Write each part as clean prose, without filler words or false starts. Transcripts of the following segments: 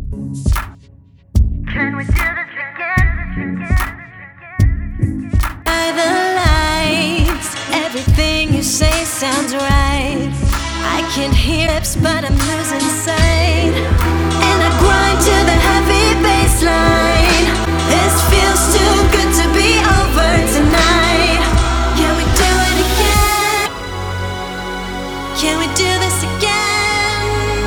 Can we do this again? By the lights, everything you say sounds right. I can hear lips, but I'm losing sight. And I grind to the heavy bass line. This feels too good to be over tonight. Can we do it again? Can we do this again?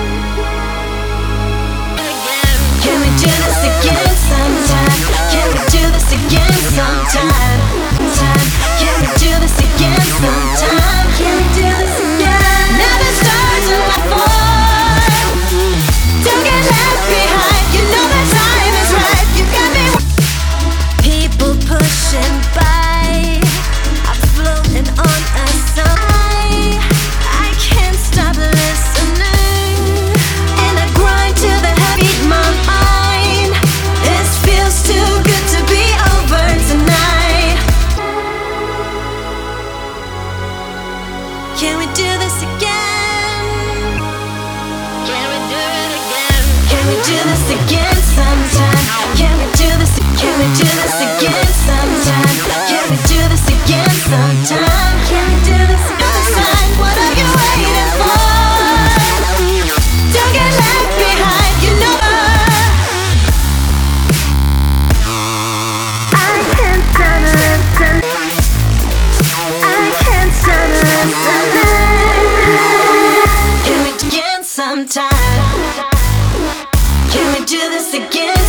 Can we do this again sometime? Can we do this again sometime? Can we do this again sometime? Can we do this again? Now the stars are my fault. Don't get left behind. You know the time is right. You got me. People pushing by. I'm floating on a side. I can't stop listening. And I grind to the heavy my mind. This feels too good to be over tonight. Can we do this again? Can we do it again? Can we do this again sometime? Can we do this? Can we do this again sometime? Can we do this again sometime? Can we do this another time? What are you waiting for? Don't get left behind, you know. I can't stand it. I can't stand it. Can we do it again sometime? Can we do this again?